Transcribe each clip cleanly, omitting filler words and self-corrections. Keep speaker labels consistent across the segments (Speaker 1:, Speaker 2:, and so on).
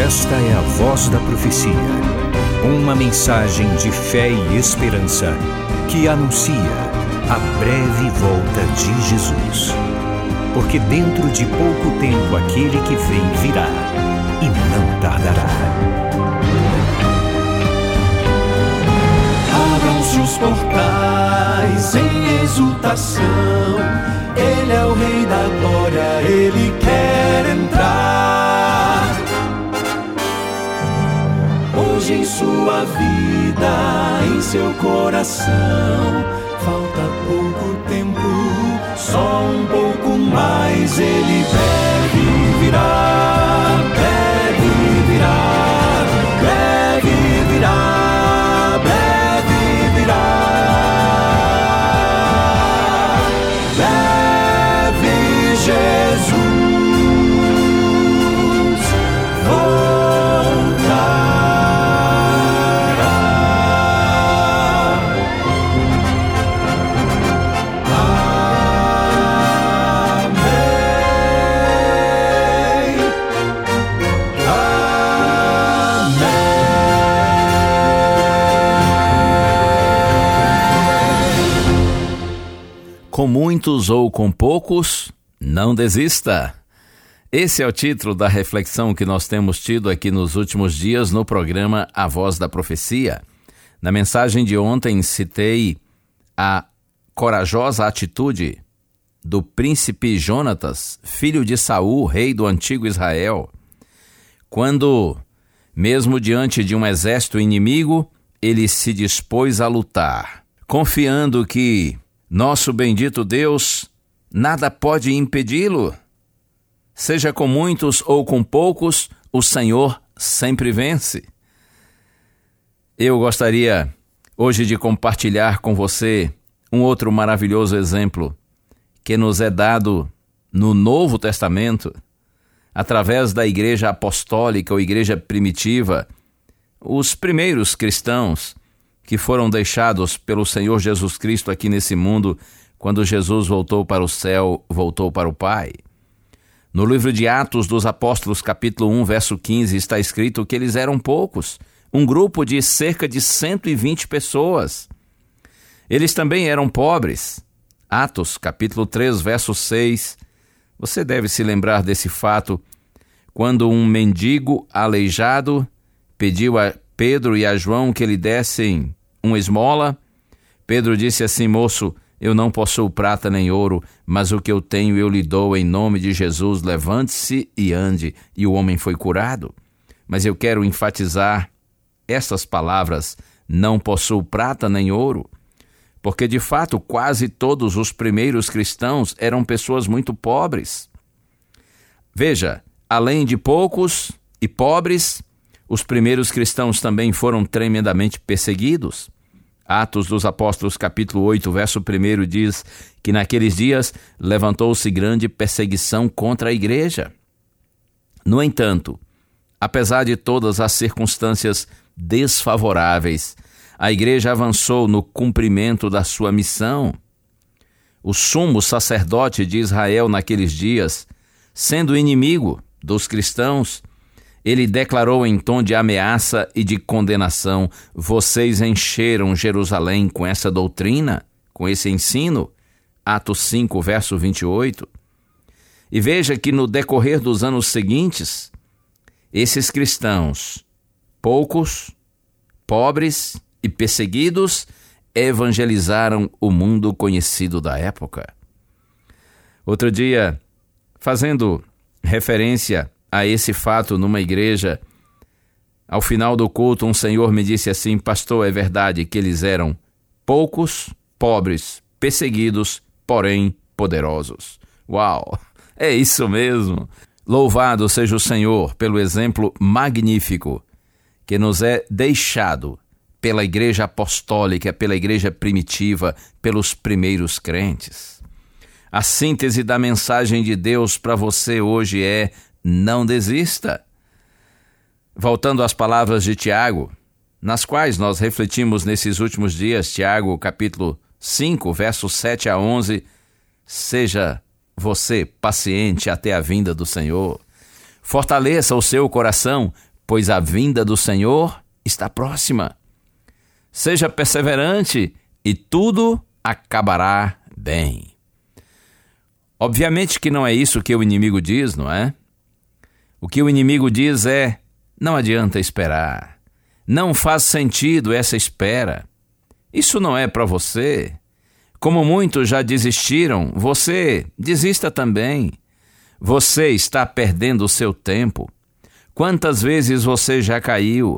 Speaker 1: Esta é a Voz da Profecia, uma mensagem de fé e esperança que anuncia a breve volta de Jesus. Porque dentro de pouco tempo aquele que vem virá e não tardará.
Speaker 2: Abram-se os portais em exultação, Ele é o Rei da Glória, Ele quer entrar. Hoje em sua vida, em seu coração, falta pouco tempo, só um pouco mais. Ele deve virar, deve virar, deve virar, deve virar. Deve Jesus
Speaker 3: Com muitos ou com poucos, não desista. Esse é o título da reflexão que nós temos tido aqui nos últimos dias no programa A Voz da Profecia. Na mensagem de ontem citei a corajosa atitude do príncipe Jonatas, filho de Saul, rei do antigo Israel, quando, mesmo diante de um exército inimigo, ele se dispôs a lutar, confiando que nosso bendito Deus, nada pode impedi-lo. Seja com muitos ou com poucos, o Senhor sempre vence. Eu gostaria hoje de compartilhar com você um outro maravilhoso exemplo que nos é dado no Novo Testamento, através da Igreja Apostólica ou Igreja Primitiva, os primeiros cristãos que foram deixados pelo Senhor Jesus Cristo aqui nesse mundo, quando Jesus voltou para o céu, voltou para o Pai. No livro de Atos dos Apóstolos, capítulo 1, verso 15, está escrito que eles eram poucos, um grupo de cerca de 120 pessoas. Eles também eram pobres. Atos, capítulo 3, verso 6, você deve se lembrar desse fato, quando um mendigo aleijado pediu a Pedro e a João que lhe dessem uma esmola. Pedro disse assim: moço, eu não possuo prata nem ouro, mas o que eu tenho eu lhe dou em nome de Jesus, levante-se e ande. E o homem foi curado. Mas eu quero enfatizar essas palavras: não possuo prata nem ouro, porque de fato quase todos os primeiros cristãos eram pessoas muito pobres. Veja, além de poucos e pobres, os primeiros cristãos também foram tremendamente perseguidos. Atos dos Apóstolos, capítulo 8, verso 1 diz que naqueles dias levantou-se grande perseguição contra a igreja. No entanto, apesar de todas as circunstâncias desfavoráveis, a igreja avançou no cumprimento da sua missão. O sumo sacerdote de Israel naqueles dias, sendo inimigo dos cristãos, ele declarou em tom de ameaça e de condenação: vocês encheram Jerusalém com essa doutrina, com esse ensino. Atos 5, verso 28. E veja que no decorrer dos anos seguintes, esses cristãos, poucos, pobres e perseguidos, evangelizaram o mundo conhecido da época. Outro dia, fazendo referência a esse fato numa igreja, ao final do culto, um senhor me disse assim: pastor, é verdade que eles eram poucos, pobres, perseguidos, porém poderosos. Uau, é isso mesmo! Louvado seja o Senhor pelo exemplo magnífico que nos é deixado pela igreja apostólica, pela igreja primitiva, pelos primeiros crentes. A síntese da mensagem de Deus para você hoje é: não desista. Voltando às palavras de Tiago, nas quais nós refletimos nesses últimos dias, Tiago, capítulo 5, versos 7 a 11, seja você paciente até a vinda do Senhor. Fortaleça o seu coração, pois a vinda do Senhor está próxima. Seja perseverante e tudo acabará bem. Obviamente que não é isso que o inimigo diz, não é? O que o inimigo diz é: não adianta esperar. Não faz sentido essa espera. Isso não é para você. Como muitos já desistiram, você desista também. Você está perdendo o seu tempo. Quantas vezes você já caiu?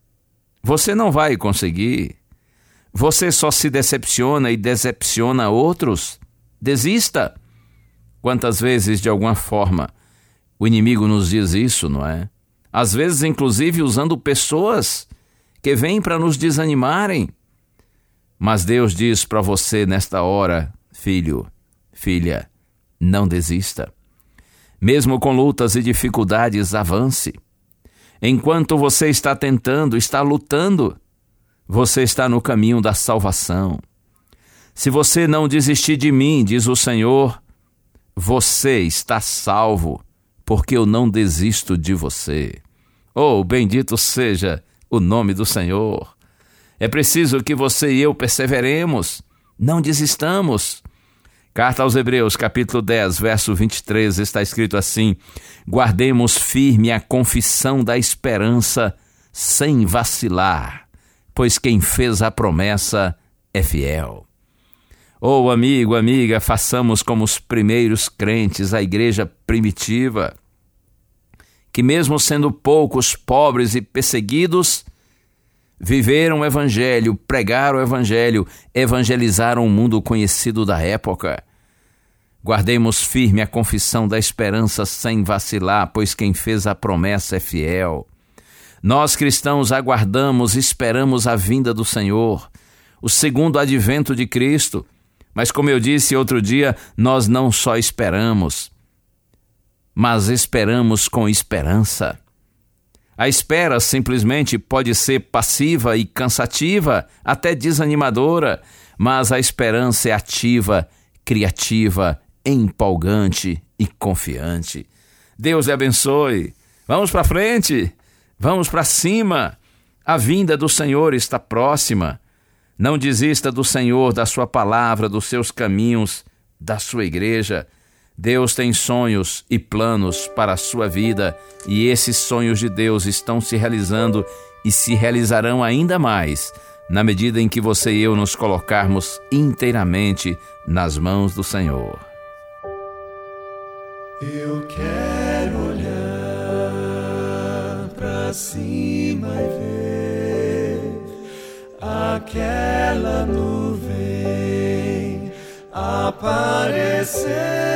Speaker 3: Você não vai conseguir. Você só se decepciona e decepciona outros. Desista. Quantas vezes, de alguma forma, o inimigo nos diz isso, não é? Às vezes, inclusive, usando pessoas que vêm para nos desanimarem. Mas Deus diz para você nesta hora: filho, filha, não desista. Mesmo com lutas e dificuldades, avance. Enquanto você está tentando, está lutando, você está no caminho da salvação. Se você não desistir de mim, diz o Senhor, você está salvo, porque eu não desisto de você. Oh, bendito seja o nome do Senhor. É preciso que você e eu perseveremos, não desistamos. Carta aos Hebreus, capítulo 10, verso 23, está escrito assim: guardemos firme a confissão da esperança sem vacilar, pois quem fez a promessa é fiel. Oh, amigo, amiga, façamos como os primeiros crentes, a igreja primitiva, que mesmo sendo poucos, pobres e perseguidos, viveram o evangelho, pregaram o evangelho, evangelizaram o mundo conhecido da época. Guardemos firme a confissão da esperança sem vacilar, pois quem fez a promessa é fiel. Nós cristãos aguardamos, esperamos a vinda do Senhor, o segundo advento de Cristo. Mas como eu disse outro dia, nós não só esperamos, mas esperamos com esperança. A espera simplesmente pode ser passiva e cansativa, até desanimadora, mas a esperança é ativa, criativa, empolgante e confiante. Deus lhe abençoe. Vamos para frente, vamos para cima. A vinda do Senhor está próxima. Não desista do Senhor, da sua palavra, dos seus caminhos, da sua igreja. Deus tem sonhos e planos para a sua vida, e esses sonhos de Deus estão se realizando e se realizarão ainda mais na medida em que você e eu nos colocarmos inteiramente nas mãos do Senhor.
Speaker 2: Eu quero olhar para cima e ver aquela nuvem aparecer,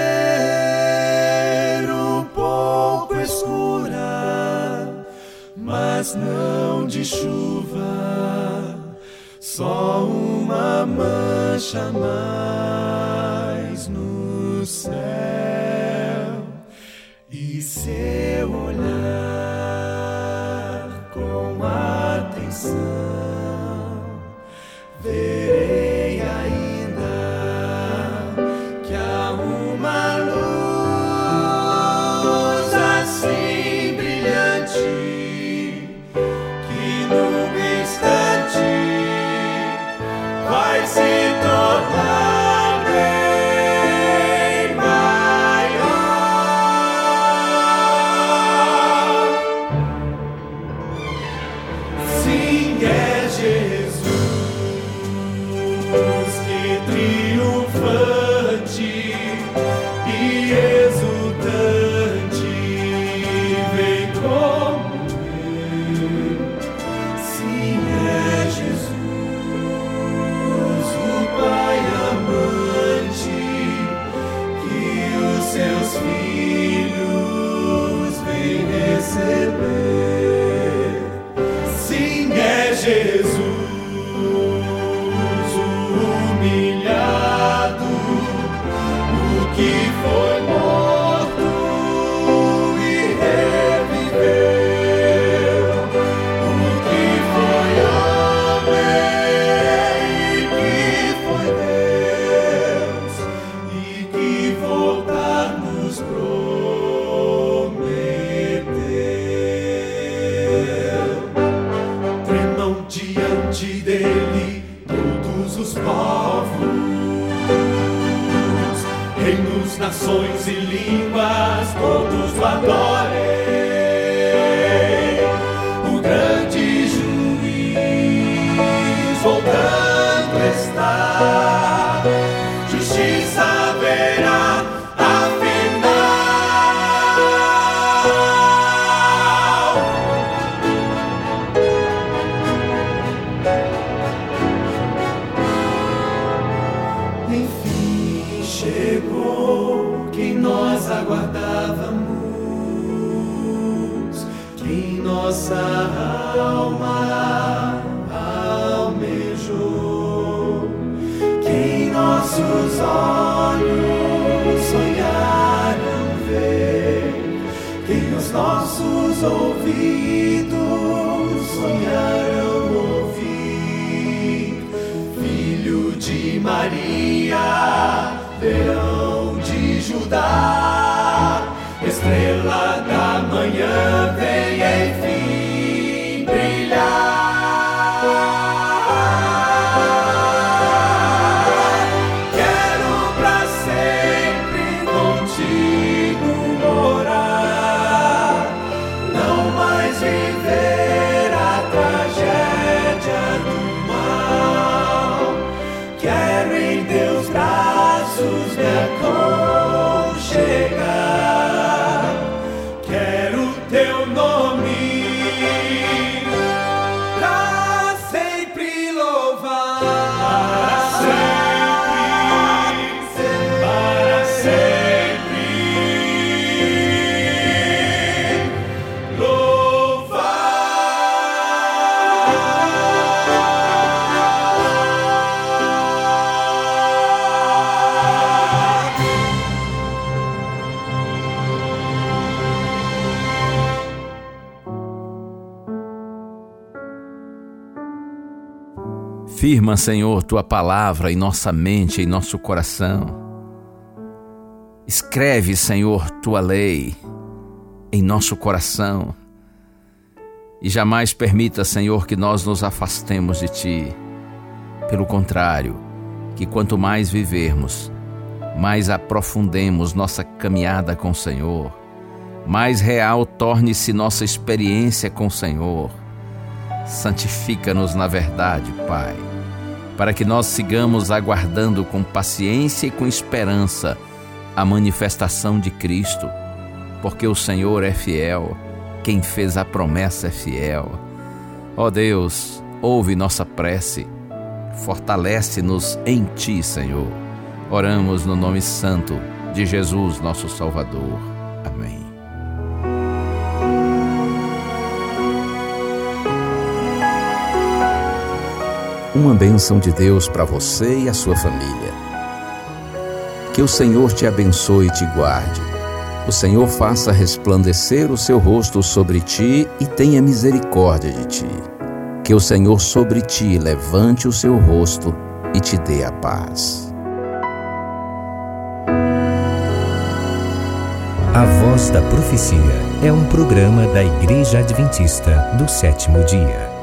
Speaker 2: um pouco escura, mas não de chuva, só uma mancha a mais no céu. E se eu olhar com atenção, verei ainda que há uma luz assim brilhante, que num instante vai se tornar bem maior. Sim, é Jesus que triunfante e exultante vem como eu. Sim, é Jesus, o Pai amante, que os seus filhos vem receber. Sim, é Jesus, humilhado, o que foi morto e reviveu, o que foi homem e que foi Deus, e que voltar nos povos, nações e línguas, todos o adorem. O grande juiz voltando está, justiça haverá afinal. Enfim chegou quem nós aguardávamos, quem nossa alma almejou, quem nossos olhos sonharam ver, quem os nossos ouvidos sonharam ouvir. Filho de Maria, verão de Judá, estrela da manhã, vem enfim brilhar. Quero pra sempre contigo morar, não mais viver a tragédia do mal. Quero em teus braços me aconchegar, quero teu nome pra sempre louvar. Para sempre louvar.
Speaker 3: Firma, Senhor, tua palavra em nossa mente, em nosso coração. Escreve, Senhor, tua lei em nosso coração. E jamais permita, Senhor, que nós nos afastemos de ti. Pelo contrário, que quanto mais vivermos, mais aprofundemos nossa caminhada com o Senhor, mais real torne-se nossa experiência com o Senhor. Santifica-nos na verdade, Pai, para que nós sigamos aguardando com paciência e com esperança a manifestação de Cristo, porque o Senhor é fiel, quem fez a promessa é fiel. Ó Deus, ouve nossa prece, fortalece-nos em Ti, Senhor. Oramos no nome santo de Jesus, nosso Salvador. Amém. Uma bênção de Deus para você e a sua família. Que o Senhor te abençoe e te guarde. O Senhor faça resplandecer o seu rosto sobre ti e tenha misericórdia de ti. Que o Senhor sobre ti levante o seu rosto e te dê a paz.
Speaker 1: A Voz da Profecia é um programa da Igreja Adventista do Sétimo Dia.